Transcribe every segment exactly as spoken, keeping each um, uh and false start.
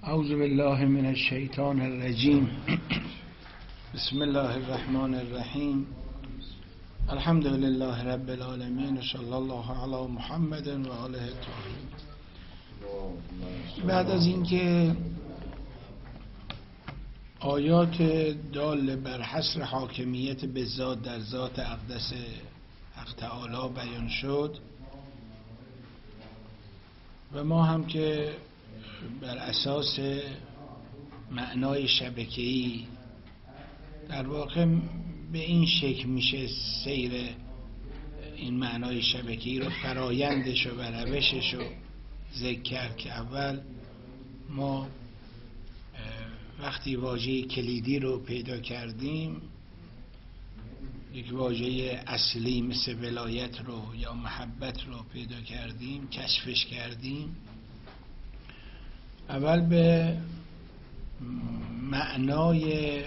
اعوذ بالله من الشیطان الرجیم. بسم الله الرحمن الرحیم. الحمد لله رب العالمین و صلی الله علی محمد و آله الطاهرین. بعد از اینکه آیات دال بر حصر حاکمیت به ذات در ذات اقدس حق تعالی بیان شد و ما هم که بر اساس معنای شبکه‌ای در واقع به این شکل میشه سیر این معنای شبکه‌ای رو فرایندش و روشش رو ذکر کرد که اول ما وقتی واژه کلیدی رو پیدا کردیم، یک واژه اصلی مثل ولایت رو یا محبت رو پیدا کردیم، کشفش کردیم، اول به معنای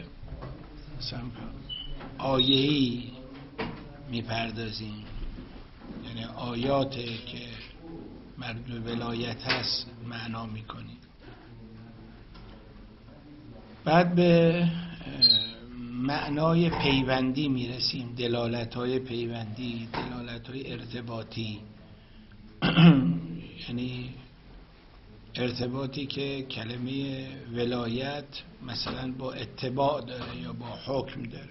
آیه‌ای میپردازیم، یعنی آیات که مربوط به ولایت هست معنا میکنیم. بعد به معنای پیوندی میرسیم، دلالت‌های پیوندی، دلالت‌های ارتباطی یعنی ارتباطی که کلمه ولایت مثلا با اتباع داره یا با حکم داره.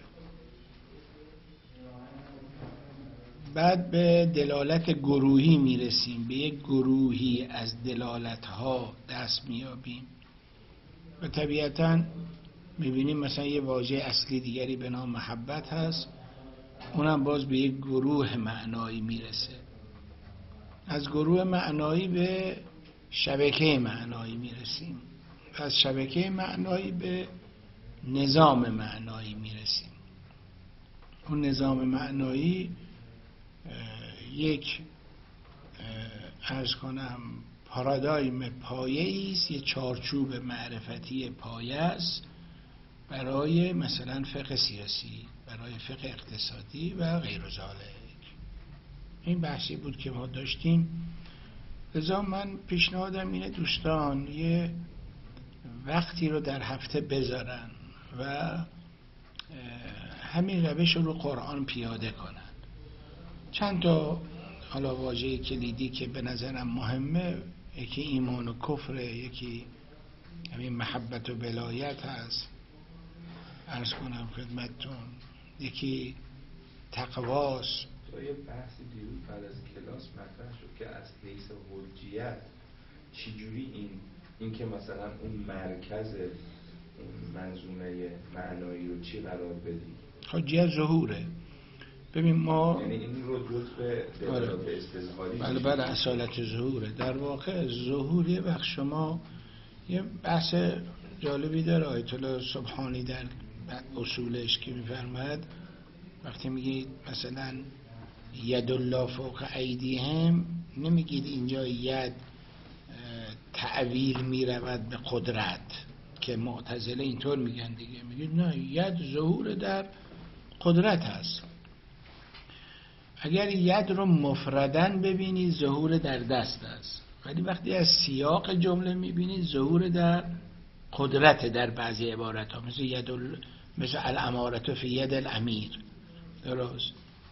بعد به دلالت گروهی میرسیم، به یک گروهی از دلالت‌ها دست میابیم و طبیعتاً میبینیم مثلا یه واژه اصلی دیگری به نام محبت هست، اونم باز به یک گروه معنایی میرسه. از گروه معنایی به شبکه معنایی میرسیم و از شبکه معنایی به نظام معنایی میرسیم. اون نظام معنایی یک عرض کنم پارادایم پایه‌ای است، یک چارچوب معرفتی پایه است برای مثلا فقه سیاسی، برای فقه اقتصادی و غیر ذالک. این بحثی بود که ما داشتیم. لذا من پیشنهادم اینه دوستان یه وقتی رو در هفته بذارن و همین روش رو قرآن پیاده کنن. چند تا حالا واژه کلیدی که به نظرم مهمه، یکی ایمان و کفر، یکی همین محبت و ولایت هست عرض کنم خدمتتون، یکی تقواست. تو یه بحثی دیروز بعد از کلاس مطرح شد که از حیث حجیت چجوری این این که مثلا اون مرکز اون منظومه معنایی رو چی قرار بدی؟ حجیت ظهوره. ببین ما یعنی این رو جزء دلالات استظهاری بله بله اصالت ظهوره. در واقع ظهور یه وقت شما یه بحث جالبی داره آیت الله سبحانی در اصولش که میفرماید وقتی میگید مثلا ید الله فوق ایدیهم، نمیگید اینجا ید تعویل میرود به قدرت که معتزله اینطور میگن دیگه، میگید نه، ید ظهور در قدرت هست. اگر ید رو مفردن ببینید ظهور در دست است، ولی وقتی از سیاق جمله میبینید ظهور در قدرت در بعضی عبارت ها، مثل ید ال... مثل الامارت فی ید الامیر. درست.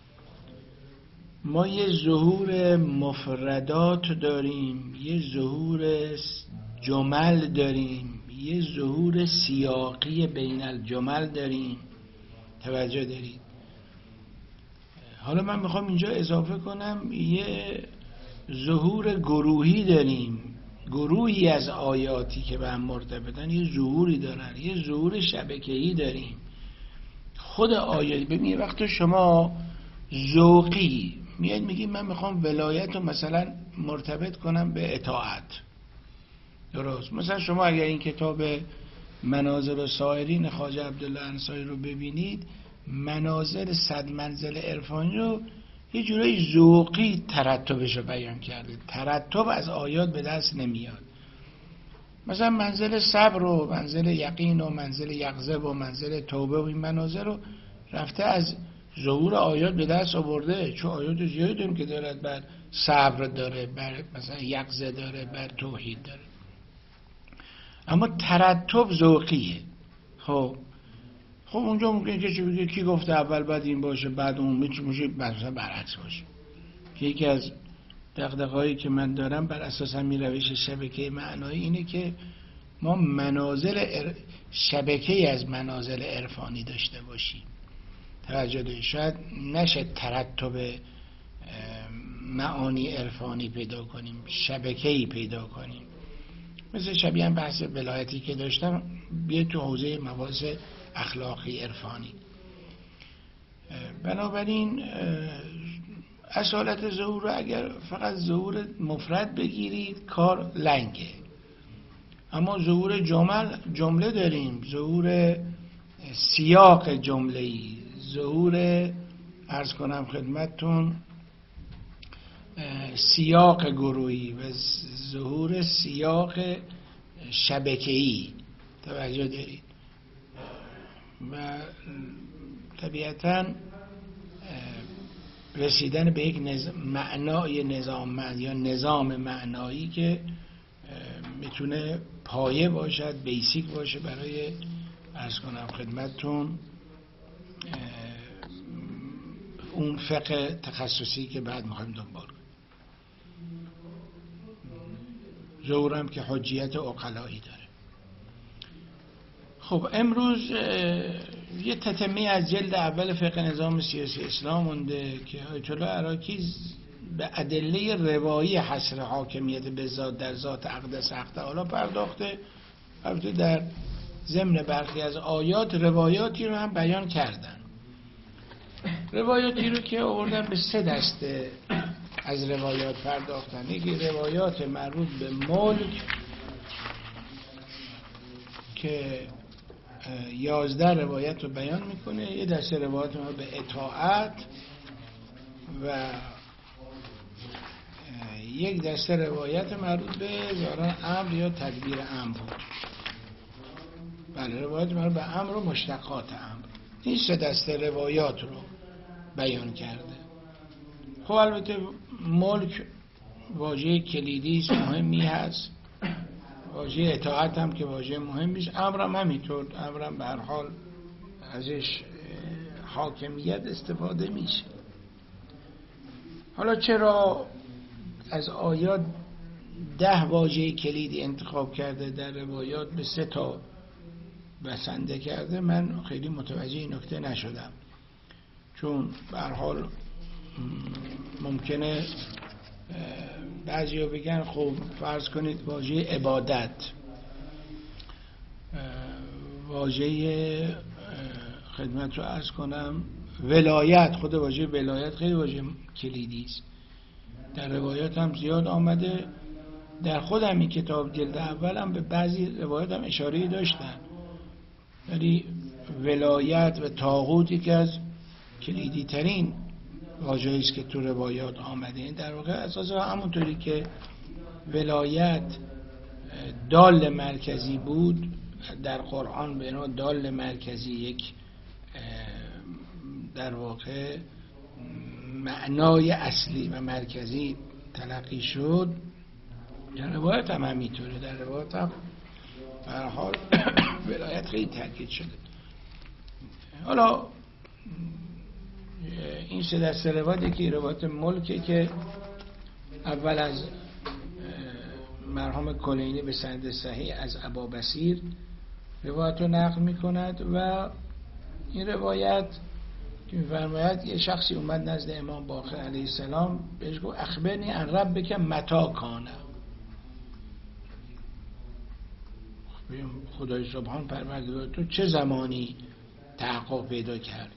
ما یه ظهور مفردات داریم، یه ظهور جمل داریم، یه ظهور سیاقی بین الجمل داریم. توجه دارید؟ حالا من میخوام اینجا اضافه کنم یه ظهور گروهی داریم، گروهی از آیاتی که به هم مرتبطن یه ظهوری دارن، یه ظهور شبکه‌ای داریم. خود آیه ببینید وقتی شما ذوقی میاد میگید من میخوام ولایت رو مثلا مرتبط کنم به اطاعت، درست؟ مثلا شما اگر این کتاب منازل سائرین خواجه عبدالله انصاری رو ببینید، منازل صد منزل عرفانی رو یه جورایی ذوقی ترتبش رو بیان کرده. ترتب از آیات به دست نمیاد. مثلا منزل صبر و منزل یقین و منزل یقظه و منزل توبه و این منازل رو رفته از ظهور آیات به دست آورده، چون آیات زیادی داریم که دارد بر صبر داره، بر مثلا یقظه داره، بر توحید داره. اما ترتب ذوقیه. خب خب اونجا ممکنه که چی بگه کی گفته اول بعد این باشه بعد اون میشه میشه مثلا برعکس باشه. یکی از دغدغه‌هایی که من دارم بر اساس همین روش شبکه معنایی اینه که ما منازل ار... شبکه‌ای از منازل عرفانی داشته باشیم. توجه دارید؟ شاید نشه ترتب معانی عرفانی پیدا کنیم، شبکه‌ای پیدا کنیم. مثل شبیه هم بحث ولایتی که داشتم، بیه تو حوزه مباحث اخلاقی عرفانی. بنابراین اصالت ظهور رو اگر فقط ظهور مفرد بگیرید کار لنگه، اما ظهور جمل جمله داریم، ظهور سیاق جمله‌ای، ظهور عرض کنم خدمتتون سیاق گروهی و ظهور سیاق شبکه‌ای. توجه دارید؟ و طبیعتاً رسیدن به یک نظام معنای نظام یا نظام معنایی که میتونه پایه باشد، بیسیک باشه برای عرض کنم خدمتتون اون فقه تخصصی که بعد میخوایم دنبال کنیم. ظهورم که حجیت عقلایی داره. خب امروز یه تتمه از جلد اول فقه نظام سیاسی اسلام مونده که آیت الله عراقی به ادله روایی حصر حاکمیت به ذات در ذات اقدس حق تعالی پرداخته. البته در ضمن برخی از آیات روایاتی رو هم بیان کردن. روایاتی رو که آوردن به سه دسته از روایات پرداختن. یکی روایات مربوط به ملک که یازده روایت رو بیان میکنه، یه دسته روایت رو به اطاعت و یک دسته روایت مربوط به ظاهرا امر یا تدبیر امر بود. بله، روایت مربوط به امر و مشتقات امر. این سه دسته روایات رو بیان کرده. خب البته ملک واژه کلیدی است، مهمی هست. واژه اطاعت هم که واژه مهمی است. امرم همینطور، امرم به هر حال ازش حاکمیت استفاده میشه. حالا چرا از آیات ده واژه کلیدی انتخاب کرده در روایات به سه تا بسنده کرده، من خیلی متوجه این نکته نشدم. چون به هر حال ممکنه بعضیا بگن خب فرض کنید واژه عبادت، واژه خدمت رو عرض کنم ولایت، خود واژه ولایت خیلی واژه کلیدی است، در روایات هم زیاد آمده. در خودم این کتاب جلد اول هم به بعضی روایات هم اشاره داشتن، ولی ولایت و طاغوتی که از کلیدی ترین واژه‌ای است که تو روایات آمده. این در واقع اساسا همونطوری که ولایت دال مرکزی بود در قرآن، به نوع دال مرکزی یک در واقع معنای اصلی و مرکزی تلقی شد، در روایت هم همینطوره. در روایت هم به هر حال ولایت خیلی تاکید شده. حالا این سه دسته روایتی که روایت ملکه که اول از مرحوم کلینی به سند صحیح از ابا بصیر روایت رو نقل می کند و این روایت که می‌فرماید یه شخصی اومد نزد امام باقر علیه السلام، بهش گفت اخبرنی عن ربک متی کان، خدای سبحان پروردگار تو چه زمانی تحقق پیدا کرد؟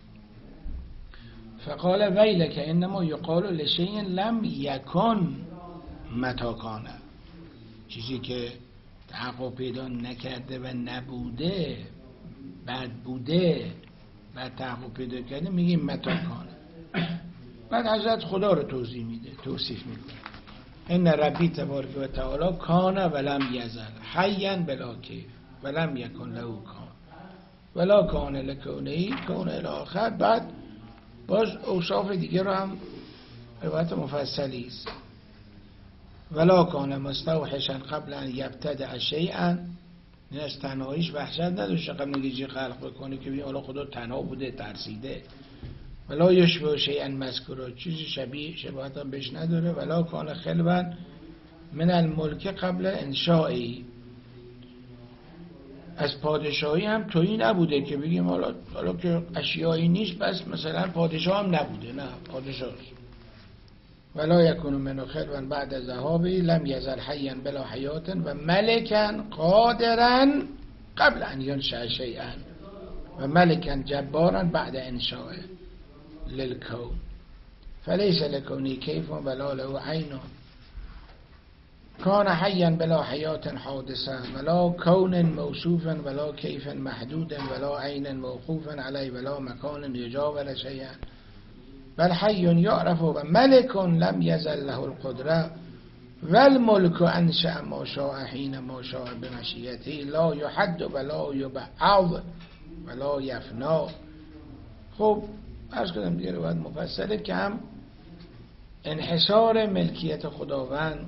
فقال ویلک انما یقال لشیء لم یکن متی کان، چیزی که تحقق پیدا نکرده و نبوده، بعد بوده، بعد تحقق پیدا کرده میگیم متی کان. بعد حضرت خدا رو توضیح میده، توصیف میکنه ان ربی تبارک و تعالی کان ولم یزل حیا بلا کیف ولم یکن له کان ولا کان لکونه کون الی آخر. بعد باز اوصاف دیگه رو هم روایت مفصلی است. ولا کان مستوحشا قبل ان یبتدع شیئا این از تنهاییش وحشت نداشت قبل نگیجی خلق بکنه که ببین حالا خدا تنها بوده، ترسیده. ولا یشبه شیئا مذکورا، چیزی شبیه شباهت هم بهش نداره. ولا کان خلوا من الملک قبل انشائی، از پادشاهی هم تویی نبوده که بگیم حالا حالا که اشیایی نیست بس مثلا پادشاه هم نبوده، نه پادشاه. ولا یکون منو خلوا بعد ذهابی لم یزل حیا بلا حیات و ملکا قادرا قبل ان ینشأ شیئا و ملکا جبارا بعد انشاء للکون فلیس لکونی کیف ولا له عین کان حیا بلا حیات حادثا ولا کون موصوفا ولا کیف محدود ولا عین موقوفا علی ولا مکان یجاور شیئا بل حی یعرف و ملک لم یزل له القدره والملك انشأ ما شاء حین ما شاء بمشیته لا یحد ولا یبعض ولا یفنا. خب عرض کردم دیگه رو باید مفصله که هم انحصار ملکیت خداوند،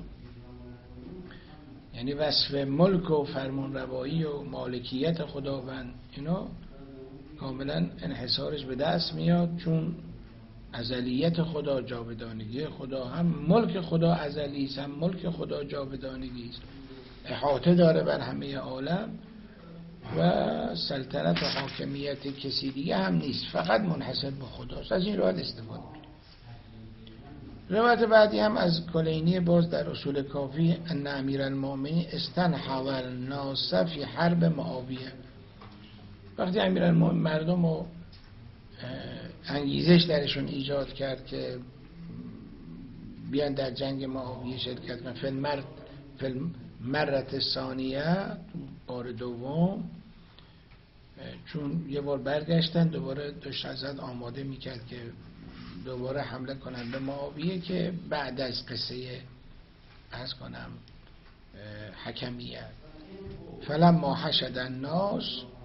یعنی وصف ملک و فرمانروایی و مالکیت خداوند، اینا کاملا انحصارش به دست میاد، چون ازلیت خدا، جاودانگی خدا، هم ملک خدا ازلی است هم ملک خدا جاودانگی است، احاطه داره بر همه عالم و سلطنت و حاکمیت کسی دیگه هم نیست، فقط منحصر به خداست. از این روایت استفاده کنید. روایت بعدی هم از کلینی باز در اصول کافی ان امیرالمؤمنین استنحض الناس فی حرب معاویه، وقتی امیرالمؤمنین مردم رو انگیزش درشون ایجاد کرد که بیان در جنگ معاویه شرکت کنن، فی مرد فی مرت ثانیه، بار دوم، چون یه بار برگشتن دوباره داشت حضرت آماده میکرد که دوباره حمله کنن به معاویه که بعد از قصه از کنم حکمیه. فلما حشد الناس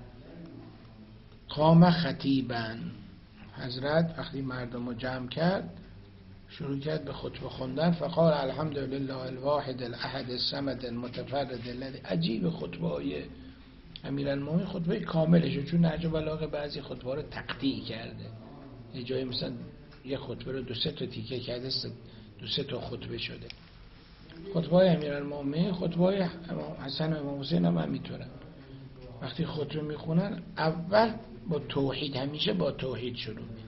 قام خطیبا، حضرت وقتی مردم رو جمع کرد شروع کرد به خطبه خوندن. فقال الحمد لله الواحد الاحد الصمد المتفرد الذی. عجیب خطبه های امیرالمومنین، خطبه کاملشه، چون نهج بلاغه بعضی خطبه رو تقطیع کرده، یه جایی مثلا یه خطبه رو دو سه تا تیکه کرده، دو سه تا خطبه شده. خطبه های امیرالمومنین، خطبه های حسن و امام حسین هم همینطورن، وقتی خطبه میخونن اول با توحید، همیشه با توحید شروع میکنن.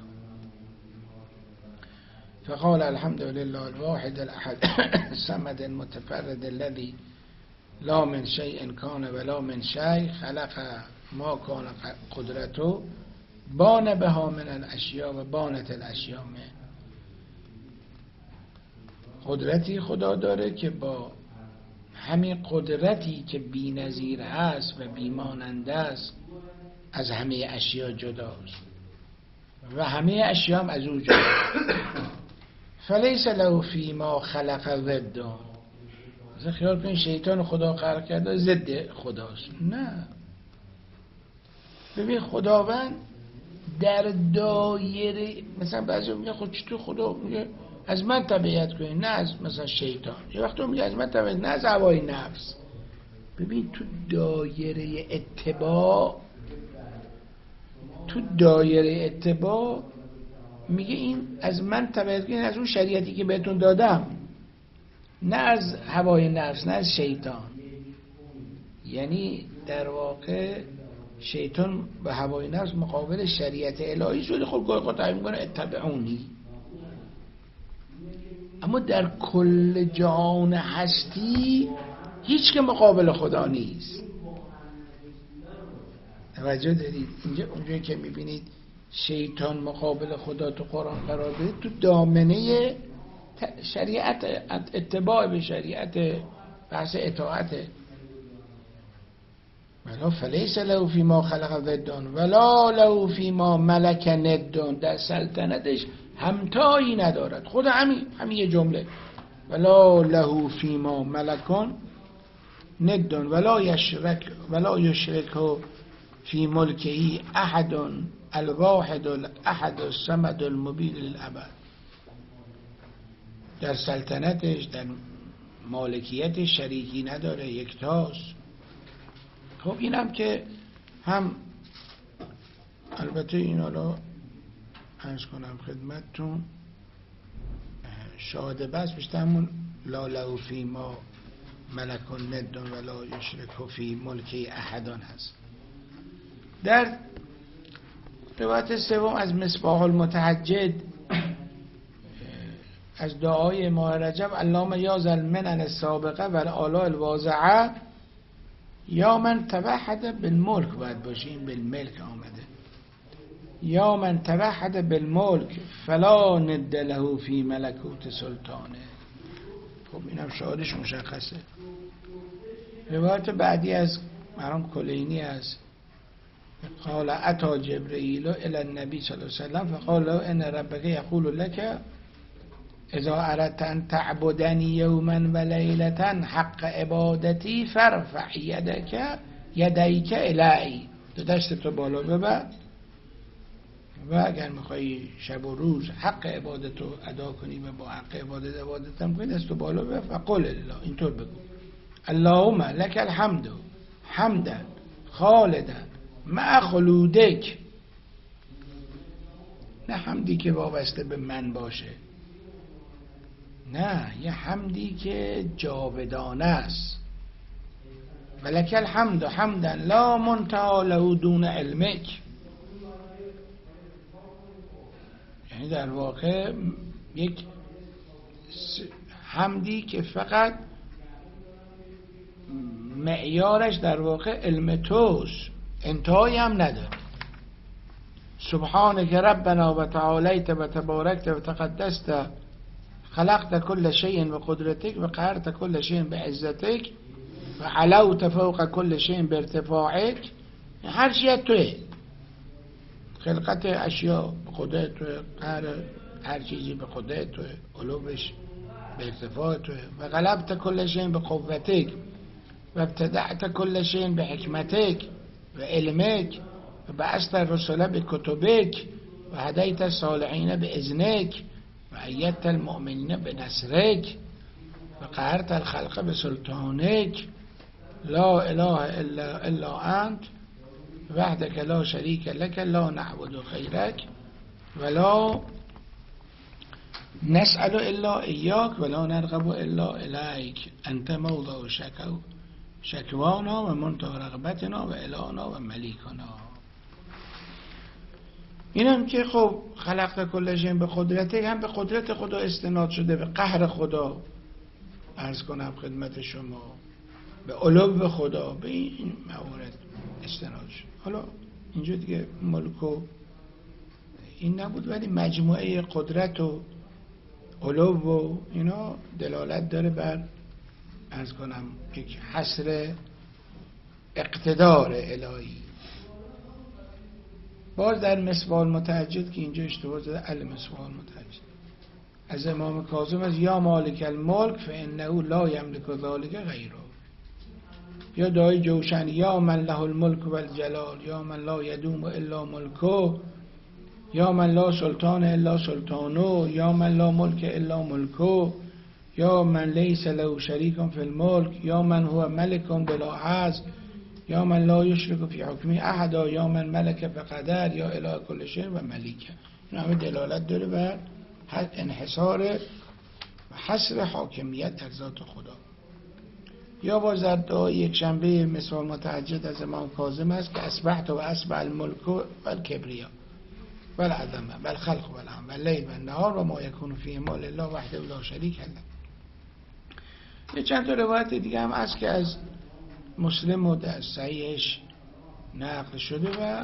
فقال الحمد لله الواحد الاحد الصمد المتفرد الذي لا من شيء كان ولا من شيء خلق ما كان قدرته بان بها من الاشیاء و بانت الاشیاء من. قدرتی خدا داره که با همین قدرتی که بی نظیر هست و بی ماننده است از همه اشیاء جداست و همه اشیاء هم از او جداست. فلیس له فی ما خلق ضد. مثلا خیال کنید شیطان خدا خلق کرده ضد خداست، نه. ببین خداوند در دایره، مثلا بعضی میگه خود چطور خدا میگه از من تبعیت کنید، نه از مثلا شیطان. یه وقت میگه از من تبعیت، نه از هوای نفس. ببین تو دایره اتباع، تو دایره اتباع میگه این از من تبعیت کنید، از اون شریعتی که بهتون دادم، نه از هوای نفس، نه از شیطان. یعنی در واقع شیطان و هوای نفس مقابل شریعت الهی شده. خب گاهی خود تعیین میکنه اتبعونی، اما در کل جهان هستی هیچ که مقابل خدا نیست. توجه دارید؟ اینجا اونجایی که میبینید شیطان مقابل خدا تو قرآن قرار بده، تو دامنه شریعت، اتباع به شریعت، بحث اطاعته. ولا فلیس له فی ما خلق ضدون ولا له فی ما ملک ندون، در سلطنتش همتایی ندارد. خود همین همین یه جمله، ولا له فی ما ملکان ندون ولا یشرک ولا یشرک فی ملکه احد الواحد الاحد الصمد المبین للابد. در سلطنتش، در مالکیتش شریکی نداره، یکتاست. خب اینم که هم البته این حالا عرض کنم خدمتتون شاهده بس بیشتر همون لا له فی ما ملک ند ولا یشرک فی ملکی احدان هست. در روایت سوم از مصباح المتهجد از دعای ماه رجب اللهم یا ذا المنن السابقه و الالاء الواضعه یا من توحد بالملک باید باشیم، بالملک آمده یا من توحد بالملک فلا ند له فی ملکوت سلطانه. خب اینم شعارش مشخصه. روایت بعدی از مرحوم کلینی است قال اتی جبرئیل الی النبی صلی الله علیه وسلم فقال له ان ربک یقول لك اذا اردت ان تعبدنی یوما و لیلة حق عبادتی فارفع یدک یدیک الی، دو دست تو بالا ببر و اگر میخوای شب و روز حق عبادت رو ادا کنی و با حق عبادت عبادت هم کنی دست تو بالا ببر فقل الله، اینطور بگو اللهم لك الحمد حمدا خالدا مع خلودک، نه حمدی که وابسته به من باشه، نه یه حمدی که جاودانه است. ولک الحمد حمدا لا منتهی له دون علمک، یعنی در واقع یک حمدی که فقط معیارش در واقع علم توست، انتهایی هم نداره. سبحانك ربنا و تعالیت و تبارکت و تقدست خلقت كل شيء بقدرتك و قهرت كل شيء بعزتك و علوت فوق كل شيء بارتفاعك، هر چیز توه، خلقت اشیاء به قدرت توه، قهر هر چیزی به قدرت توه، علوش به ارتفاع توه و غلبت كل شيء بقوتك و ابتدعت كل شيء بحکمتك و علمك و بعثت الرسل بکتبك و هدیت الصالحین باذنک و ایدت المؤمنین بنصرک و قهرت الخلق بسلطانک لا اله الا الا انت وحدك لا شریک لك لا نعبد غیرک ولا نسأل الا ایاک ولا نرغب الا الیک انت موضع شکو شکوانا و منتهی رغبتنا و الهنا و ملیکنا. این هم که خب خلقت کل شیء به قدرته، هم به قدرت خدا استناد شده، به قهر خدا عرض کنم خدمت شما، به علو خدا، به این موارد استناد شده. حالا اینجا دیگه ملک و این نبود، ولی مجموعه قدرت و علو و اینا دلالت داره بر عرض کنم یک حصر اقتدار الهی. باز در مصباح المتهجد که اینجا اشتباه زده المصباح المتهجد از امام کاظم از یا مالک الملک فانه لا یملک ذلک غیره، یا دعای جوشن یا من له الملک و الجلال یا من لا یدوم الا ملکه یا من لا سلطان الا سلطانه یا من لا ملک الا ملکه یا من لیس له شریک فی الملک یا من هو ملک بلا حظ یا من لا یشرک فی حکمی احدا یا من ملک فقدر یا اله کل شیء و ملیکه. این همه دلالت داره بر انحصار و حصر حاکمیت در ذات خدا. یا باز در دعای یک شنبه مصباح المتهجد از امام کاظم است که اصبحت و اصبح الملک و الکبریا و العظمه و الخلق و الامر و اللیل و النهار و ما یکون فیه ما لله وحده لا شریک له. یه چند تا روایت دیگه هم هست که از مسلم و در صحیحش نقل شده و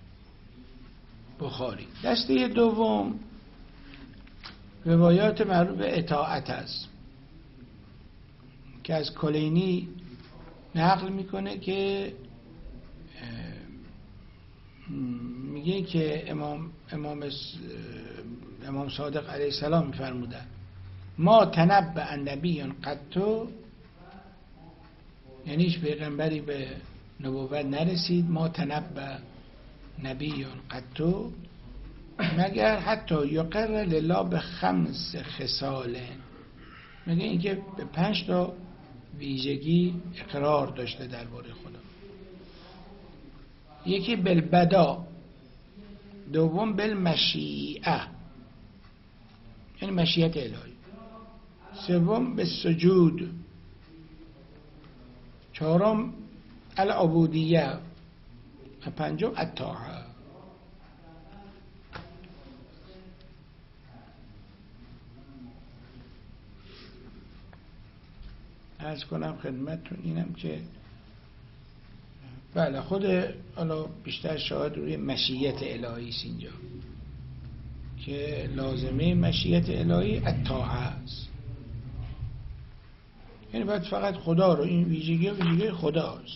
بخاری. دسته دوم روایات مربوط به اطاعت است که از کلینی نقل میکنه که میگه که امام امام امام صادق علیه السلام میفرمودن ما تنبأ نبی قطو، یعنی هیچ پیغمبری به نبوت نرسید، ما تنبأ نبی قطو مگر حتی یقر لله به خمس خصاله، میگه اینکه به پنج تا ویژگی اقرار داشته درباره خدا. یکی بالبدا، دوم بالمشیعه یعنی مشیت الهی، سوم به سجود، چهارم العبودیه و پنجم الطاعه. عرض کنم خدمتتون اینم که بله خود حالا بیشتر شاهد روی مشیت الهی است اینجا که لازمه مشیت الهی الطاعه است، یعنی باید فقط خدا رو، این ویژگی و ویژگی خداست.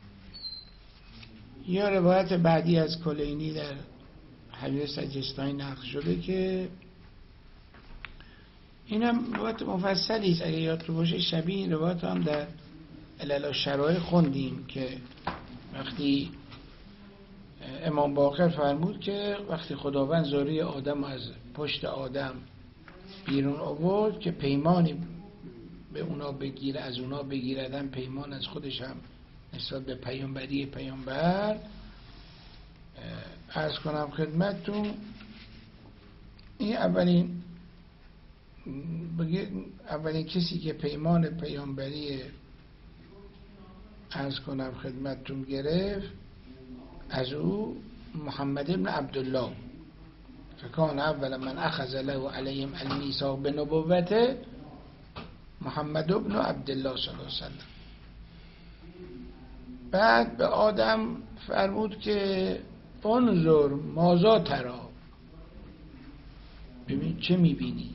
یا روایت بعدی از کلینی در حدیث سجستانی نقل شده که اینم روایت مفصلی است، اگه یادتون باشه شبیه این روایت هم در علل و شرایع خوندیم که وقتی امام باقر فرمود که وقتی خداوند ذریه آدم از پشت آدم بیرون آورد که پیمانی به اونا بگیره، از اونا بگیردن پیمان از خودش هم نسبت به پیامبری پیامبر. عرض کنم خدمتتون این اولین اولین کسی که پیمان پیامبری عرض کنم خدمتتون گرفت از او محمد ابن عبدالله، فکان اول من اخذ له علیهم المیثاق بنبوته محمد ابن عبدالله صلی الله علیه وسلم. بعد به آدم فرمود که انظر ماذا ترا، ببین چه میبینی.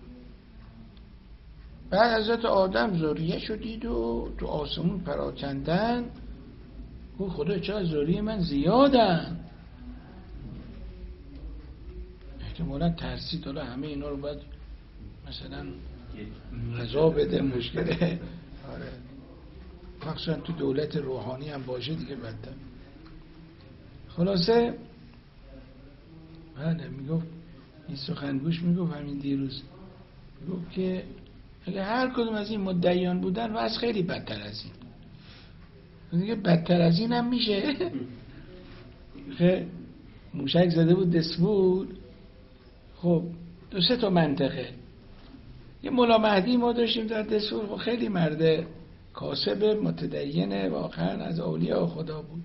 بعد حضرت آدم ذریه شدید و تو آسمون پراکندن، او خدا چرا ذریه من زیادن، احتمالا ترسید حالا همه اینا رو باید مثلا غذا بده، مشکله. آره مخصوصا تو دولت روحانی هم باشه دیگه بدتر. خلاصه بله میگفت این سخنگوش میگفت همین دیروز میگفت که اگه هر کدوم از این مدعیان بودن واسه خیلی بدتر از این دیگه، بدتر از این هم میشه. خب موشک زده بود دسپول. خب دو سه تا منطقه، یه مولا مهدی ما داشتیم در دسپول، خب خیلی مرده کاسب متدینه، واقعا از اولیاء خدا بود.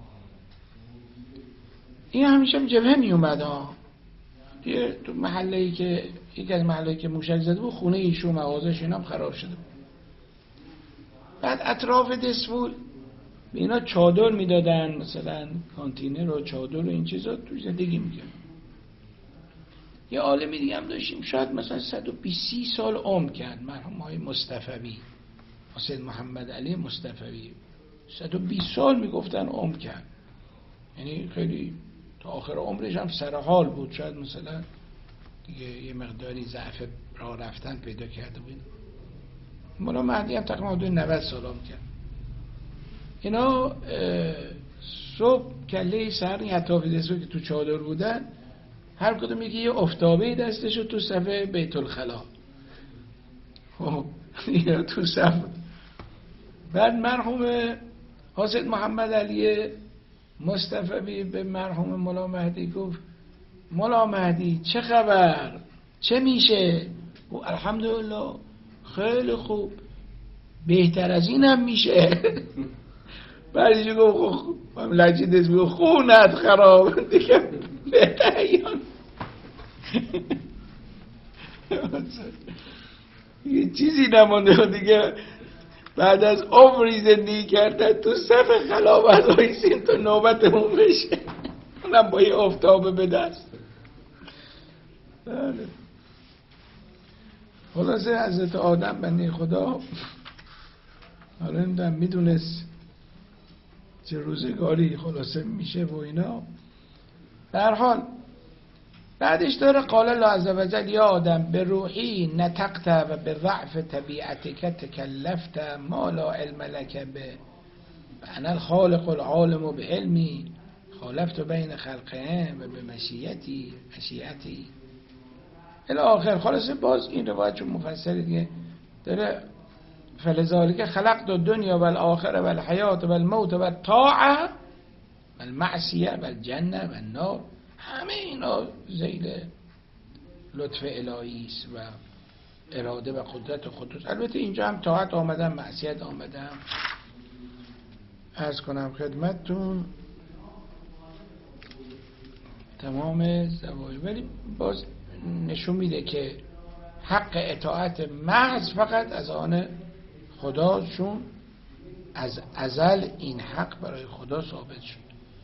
این همیشه جبهه می اومد ها. یه تو محله‌ای که یکی از محله‌ای که موشک زده بود خونه ایشون مغازه‌ش اینا هم خراب شده بود. بعد اطراف دسپول به اینا چادر میدادن، مثلا کانتینر و چادر و این چیزا تو زندگی میکرد. یه عالمی دیگه هم داشتیم شاید مثلا صد و بیست سال عمر کرد، مرحوم های مصطفوی، سید محمد علی مصطفوی، صد و بیست سال میگفتن عمر کرد، یعنی خیلی تا آخر عمرش هم سر حال بود، شاید مثلا دیگه یه مقداری ضعف راه رفتن پیدا کرده بود. مولا مهدی هم تقریبا حدود نود سال عمر کرد. اینا صبح کله سر این اطراف دستو که تو چادر بودن، هر کدوم یکی یه افتابه دستشو تو صفحه بیت الخلا، خب اینا تو صف. بعد مرحوم حاسد محمد علی مصطفوی به مرحوم مولا مهدی گفت مولا مهدی چه خبر، چه میشه؟ و الحمدلله خیلی خوب، بهتر از این هم میشه. بعدش گفت لجید اسمی خونت خراب دیگه بهتریان. یه چیزی نمانده دیگه، بعد از عمری زندگی کردن تو صف خلا بزاییسیم تو نوبتمون بشه، اونم با یه افتابه به دست. خلاصه حضرت آدم بنده خدا حالا نمیدونم میدونست چه روزگاری خلاصه میشه و اینا. در حال بعدش داره قال الله عز و جل یا آدم به روحی نطقت و به ضعف طبیعتک تکلفت ما لا علم لک به انا الخالق العالم به علمی خالفت بین خلقهم و به مشیتی مشیتی الی آخر. خلاصه باز این روایت چون مفصل دیگه داره فلذالک خلقت الدنیا و الاخره و الحیات و الموت و الطاعه و المعصیه و الجنه و النار، همه اینا ذیل لطف الهی است و اراده و قدرت خودت. البته اینجا هم طاعت آمدن، معصیت آمدن. عرض کنم خدمتتون تمام زواج، ولی باز نشون میده که حق اطاعت محض فقط از آن خدا، چون از ازل این حق برای خدا ثابت شد.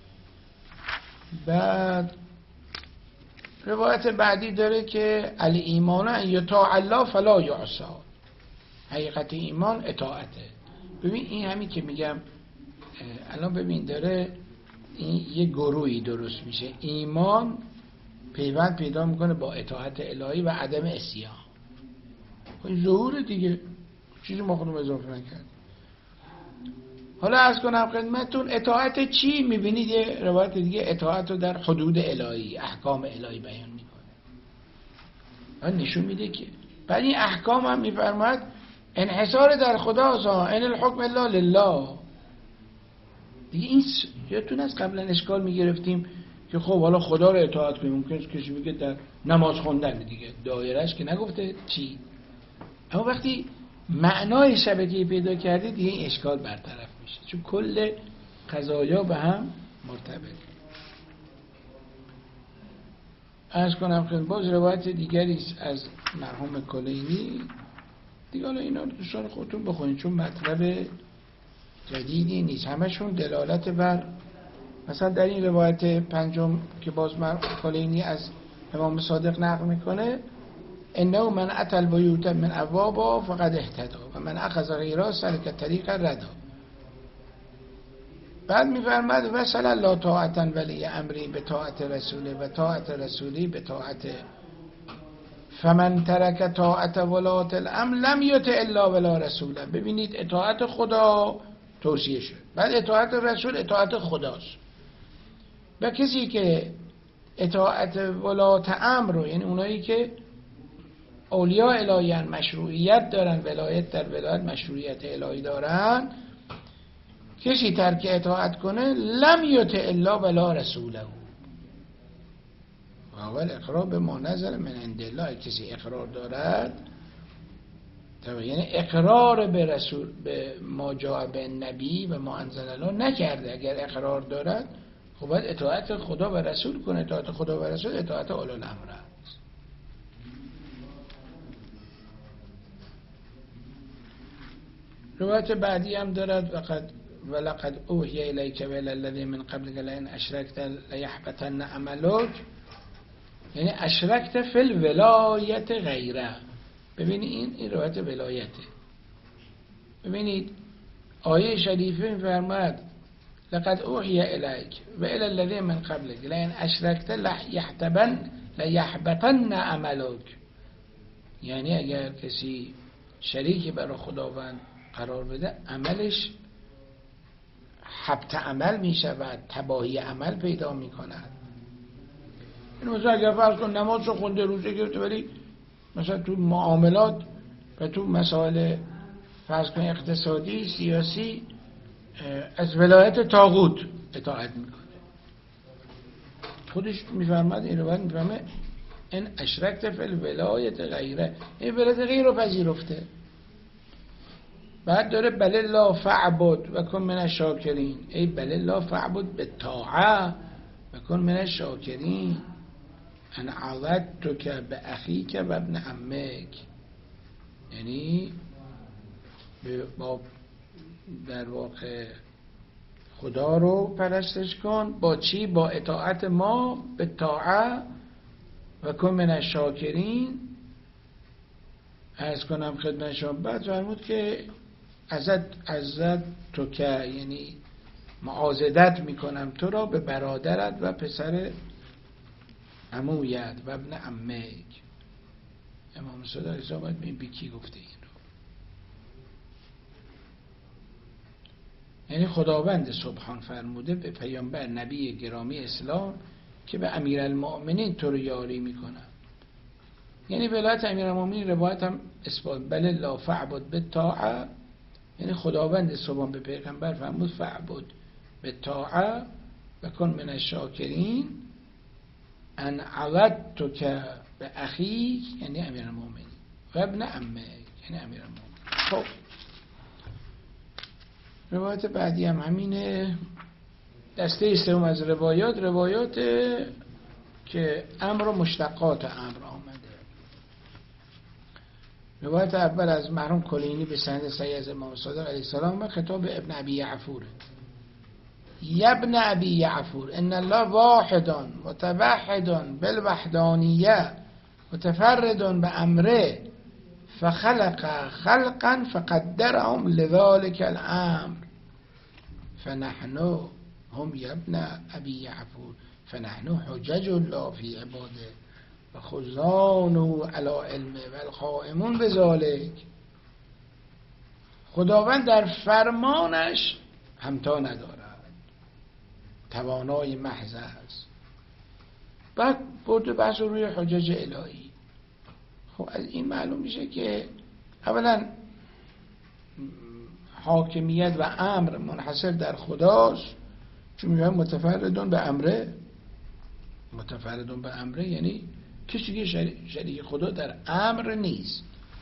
بعد روایت بعدی داره که علی ایمان ان یطاع الله فلا یعصی، حقیقت ایمان اطاعته. ببین این همین که میگم الان ببین داره این یه گروهی درست میشه، ایمان پیوند پیدا میکنه با اطاعت الهی و عدم عصیان. این ظهور دیگه، چیزی ما خودمون اضافه نکرد. حالا عرض کنم خدمتتون اطاعت چی؟ میبینید یه روایت دیگه اطاعت رو در حدود الهی، احکام الهی بیان میکنه. نشون میده که بعد این احکام هم میفرماید انحصار در خداست، ان الحکم الا لله. دیگه این یادتون از قبلا اشکال میگرفتیم که خب حالا خدا رو اطاعت کنیم، ممکنه کسی بگه در نماز خوندن دیگه دایرهش که نگفته چی، اما وقتی معنای شبکه‌ای پیدا کردی دیگه این اشکال برطرف میشه، چون کل قضایا به هم مرتبط. عرض کنم که باز روایت دیگری است از مرحوم کلینی دیگه، حالا اینا دوستان خودتون بخونید چون مطلب جدیدی نیست، همشون دلالت بر، مثلا در این روایت پنجم که باز مرحوم کلینی از امام صادق نقل میکنه انه من اتى البیوت من ابوابها فقد اهتدى و من اخذ غیرها سلک طریق ردا. بعد میفرماد و صلی الله طاعتا ولی امری به طاعت رسوله و طاعت رسولی به طاعت، فمن ترک طاعت ولات الامر لم یطع الا ولا رسوله. ببینید اطاعت خدا توصیه شد، بعد اطاعت رسول اطاعت خداست. و کسی که اطاعت ولات امر رو، یعنی اونایی که اولیاء الهیان مشروعیت دارن، ولایت در ولایت مشروعیت الهی دارن، کسی ترک اطاعت کنه لم یطع الا ولا رسوله و اول اقرار به ما نزل من عند الله. کسی اقرار دارد، یعنی اقرار به رسول به ما جاء به نبی و ما انزل الله نکرده، اگر اقرار دارد خب باید اطاعت خدا و رسول کنه. اطاعت خدا و رسول اطاعت اولو الامر است. روایت بعدی هم دارد وقد ولقد اوحی الیک و الی الذین من قبلک لئن اشرکت لیحبطن عملک، یعنی اشرکت فی الولایت غیره. ببینید این این روایت ولایته. ببینید آیه شریفه می‌فرماید لقد اوحی الیک و الی الذین من قبلک لئن اشرکت لیحبطن لیحبطن عملک، یعنی اگر کسی شریکی برای خداوند قرار بده عملش حبط عمل می شود، تباهی عمل پیدا می کند. این مثلا اگر فرض کن نماز رو خونده، روزه گرفته، ولی مثلا تو معاملات و تو مسائل فرض کن اقتصادی سیاسی از ولایت طاغوت اطاعت میکنه، خودش میفرماد این رو باید میفرمه این اشرکت فی الولایت غیره، این ولایت غیر رو پذیرفته. بعد داره بل الله فعبد و کن من الشاکرین، ای بل الله فعبد به طاعه و کن من الشاکرین، ان عودتک به اخیک و ابن عمک، یعنی با در واقع خدا رو پرستش کن با چی؟ با اطاعت ما به طاعه و کن من الشاکرین. عرض کنم خدمت شما بعد فرمود که ازت ازت تو که یعنی معاضدت میکنم تو را به برادرت و پسر عمویت و ابن عمک. امام صادق علیه السلام باید ببین به کی گفته این رو، یعنی خداوند سبحان فرموده به پیامبر نبی گرامی اسلام که به امیرالمؤمنین تو رو یاری میکنم. یعنی ولایت امیرالمؤمنین روایت هم اثبات بل الله فعبد بالطاعه، یعنی خداوند سبحان به پیغمبر فرمود فعبد بالطاعه و کن من الشاکرین ان عودتک به اخیک یعنی امیرالمومنین و ابن عمک یعنی امیرالمومنین. خب روایت بعدی هم همینه. دسته سوم از روایات روایات که امر و مشتقات امر آمده. روایت اول از مرحوم کلینی به سند صحیح از امام صادق علیه السلام و خطاب ابن ابی یعفور. یا ابن ابی یعفور ان الله واحد متوحد بالوحدانیه متفرد بامره فخلق خلقا فقدرهم لذلك الامر فنحن هم یا ابن ابی یعفور فنحن حجج الله فی عباده و خزانه علی علمه و القائمون بذالک. خداوند در فرمانش همتا ندارد، توانای محض است. بعد برده بحث روی حجج الهی. خب از این معلوم میشه که اولا حاکمیت و امر منحصر در خداست، چون میگه متفردون به امره. متفردون به امره یعنی کسی که شریک خدا در امر نیست.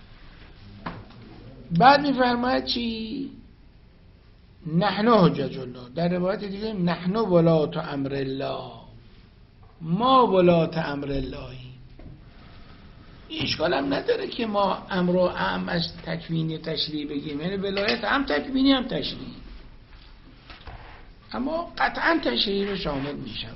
بعد میفرماید چی؟ نحن حجج الله. در روایت دیگه نحن ولات امر الله، ما ولات امر اللهی. اشکال هم نداره که ما امر و هم از تکوینی تشریع بگیم، یعنی ولایت هم تکوینی هم تشریع، اما قطعا تشریع رو شامل می شود.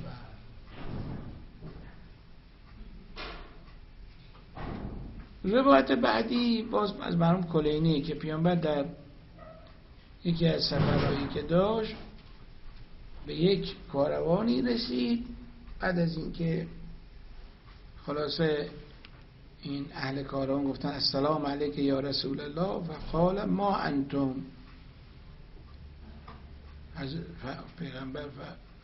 روایت بعدی باز از مرحوم کلینی که پیامبر در یکی از سفرهایی که داشت به یک کاروانی رسید. بعد از اینکه خلاصه این اهل کاروان گفتن السلام علیک یا رسول الله و قال ما انتم، از پیغمبر و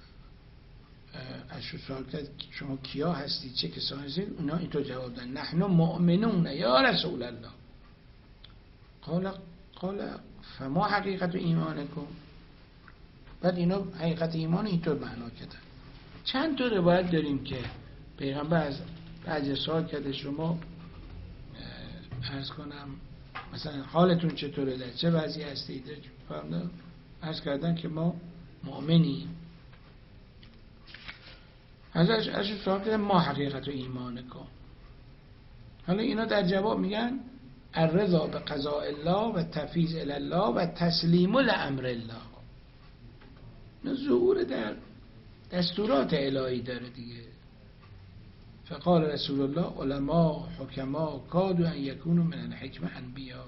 از سوال کرد شما کیا هستید، چه کسانی هستید؟ اونا اینطور جواب دادن نحن مؤمنون یا رسول الله. قال قال فما حقیقت ایمانکم. بعد اینا حقیقت ایمان اینطور معنا کردن. چند تا روایت داریم که پیغمبر از بعضی سوال کرده شما عرض کنم مثلا حالتون چطوره، در چه وضعی هستید؟ فرمودن عرض کردن که ما مؤمنیم. ازش ازش سوال کردن ما حقیقت و ایمانکم. حالا اینا در جواب میگن الرضا به قضاء الله و تفویض الی الله و تسلیم لامر الله. ظهور در دستورات الهی داره دیگه. فقال رسول الله علما حکما کادوا ان یکونوا من الحکمه انبیا.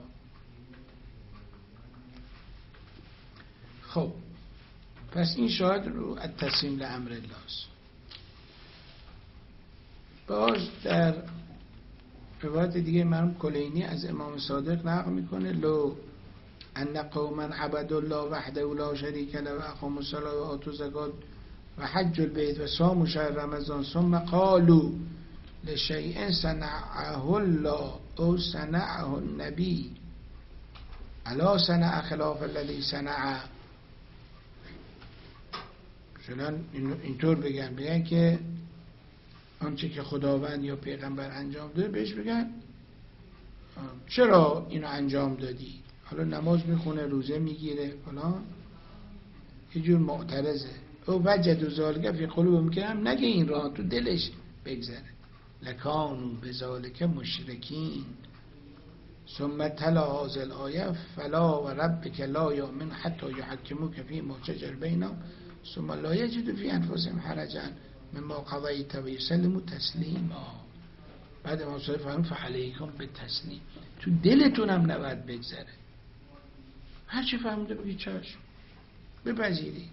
خب پس این شاهد رو التسلیم لامر الله است. باز در روایت دیگه مرحوم کلینی از امام صادق نقل میکنه لو ان قوما عبدوا الله وحده لا شریک له و اقاموا الصلاة و آتوا الزکاة و حج البیت و صاموا شهر رمضان ثم قالوا لشیء صنعه الله او صنعه النبی الا صنع خلاف الذی صنع. مثلا اینطور بگن بگن که آنچه که خداوند یا پیغمبر انجام داده بهش بگن چرا اینو انجام دادی؟ حالا نماز میخونه، روزه میگیره فلان، یه جور معترضه. او وجد و ذالک فی قلوب میکنم نگه این راه تو دلش بگذره. لکانو بذالک مشرکین ثم تلا هذه الآیه فلا و ربک لا یؤمن حتی یحکموک فیما شجر بینهم ثم لا یجدوا فی انفسهم حرجا مما قضیت و یسلموا تسلیما. بعد ما صرف فرمود فعلیکم به تسلیم. تو دلتون هم نباید بگذره. هر چی فهمیده بگی چشم بپذیری.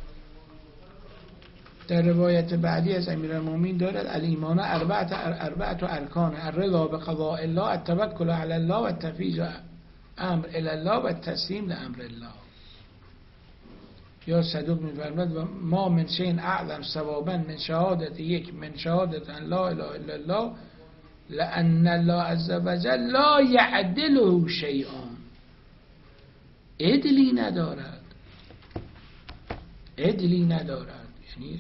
در روایت بعدی از امیرالمومنین دارد الایمان اربعه اربعه ارکان الرضا بقضاء الله التوکل علی الله و تفویض امر الی الله و تسلیم لامر الله. یا صدوق می‌فرماید ما من شیء اعظم ثوابا من شهادت یک من شهادت ان لا اله الا الله لان الله عز وجل لا یعدله شیئا. عدلی ندارد، عدلی ندارد. یعنی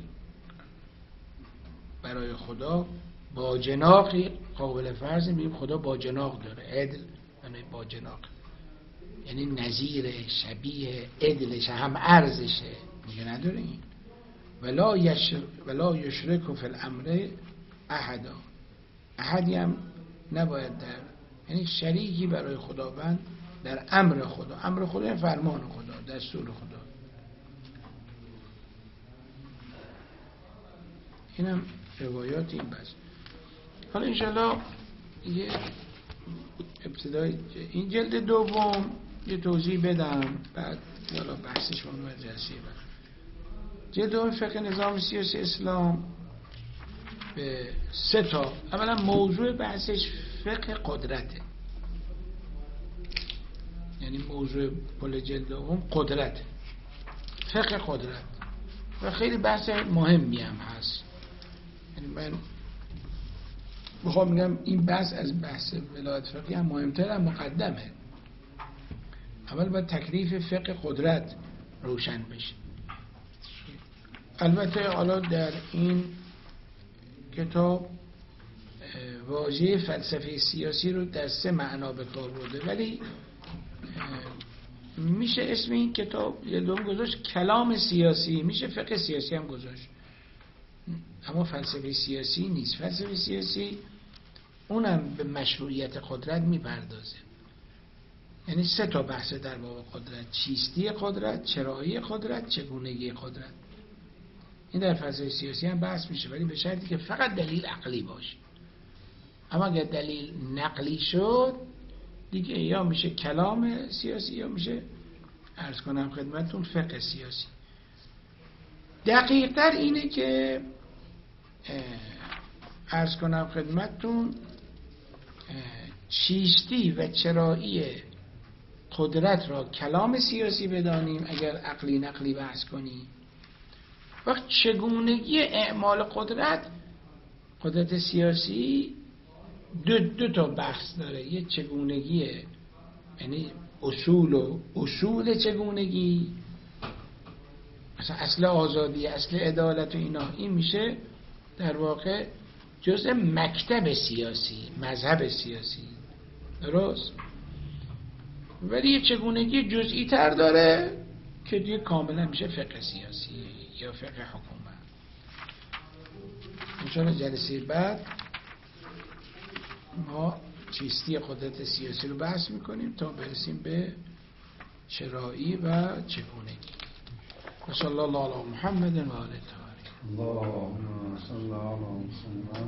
برای خدا با جناقی قابل فرض میگیم خدا با جناق داره. عدل یعنی با جناق، یعنی نظیر شبیه عدلش هم ارزشه میگه نداره این. ولا یشر ولا یشرک فی الامر احدا، احدی هم نباید در، یعنی شریکی برای خداوند در امر خدا. امر خدا یعنی فرمان خدا، دستور خدا. اینم روایات این بس. حالا انشاءالله یه ابتدای این جلد دوم یه توضیح بدم، بعد حالا بحثش اون جلسه بعد. جلد دوم فقه نظام سیاسی اسلام به سه تا، اولا موضوع بحثش فقه قدرته، یعنی موضوع کل جلد دوم قدرت، فقه قدرت، و خیلی بحث مهمی هم هست. یعنی من بخوام میگم این بحث از بحث ولایت فقهی هم مهمتر هم مقدمه. اول باید تکلیف فقه قدرت روشن بشه. البته حالا در این کتاب واژه فلسفه سیاسی رو در سه معنا به کار برده، ولی میشه اسم این کتاب یه دوم گذاشت کلام سیاسی، میشه فقه سیاسی هم گذاشت، اما فلسفه سیاسی نیست. فلسفه سیاسی اونم به مشروعیت قدرت میپردازه. یعنی سه تا بحث در باب قدرت: چیستی قدرت، چرایی قدرت، چگونگی قدرت. این در فلسفه سیاسی هم بحث میشه، ولی به شرطی که فقط دلیل عقلی باشه. اما اگر دلیل نقلی شد دیگه یا میشه کلام سیاسی یا میشه، عرض کنم خدمتتون، فقه سیاسی. دقیق‌تر اینه که عرض کنم خدمتتون چیستی و چرایی قدرت را کلام سیاسی بدانیم اگر عقلی نقلی بحث کنیم. وقت چگونگی اعمال قدرت، قدرت سیاسی دو, دو تا بحث داره. یه چگونگی، یعنی اصول و اصول چگونگی، مثلا اصل آزادی، اصل عدالت و اینا، این میشه در واقع جزء مکتب سیاسی، مذهب سیاسی، درست؟ ولی یه چگونگی جزئی تر داره که دیگه کاملا میشه فقه سیاسی یا فقه حکومت. انشاءالله جلسه بعد ما چیستی قدرت سیاسی رو بحث میکنیم تا برسیم به چرایی و چگونگی. و صلی الله علی محمد و آله الطاهرین. اللهم صل علی محمد